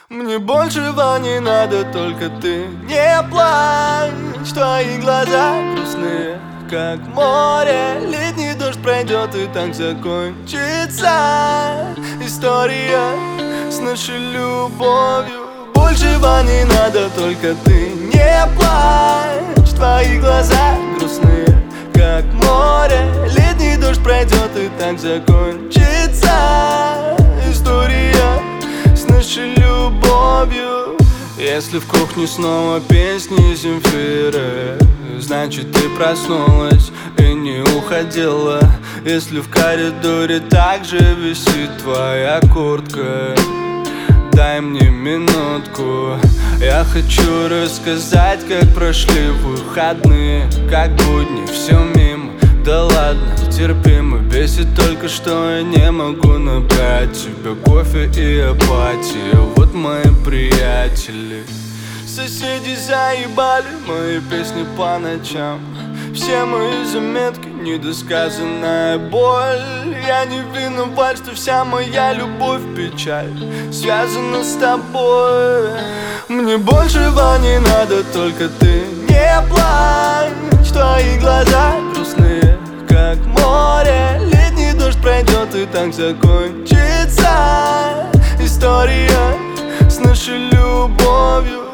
Мне большего не надо, только ты не плачь. Твои глаза грустные, как море. Летний дождь пройдет, и так закончится история с нашей любовью. Большего не надо, только ты не плачь. Твои глаза грустные, как море. Летний дождь пройдет, и так закончится история с нашей любовью. Если в кухне снова песни Земфиры, значит ты проснулась и не уходила. Если в коридоре также висит твоя куртка, дай мне минутку. Я хочу рассказать, как прошли выходные, как будни, все мимо. Да ладно, терпимо, бесит только, что я не могу набрать тебе кофе и апатию. Вот мои приятели. Соседи заебали мои песни по ночам. Все мои заметки, недосказанная боль. Я не виноват, что вся моя любовь, печаль связана с тобой. Мне большего не надо, только ты не плачь. Твои глаза грустные, как море. Летний дождь пройдет, и так закончится история с нашей любовью.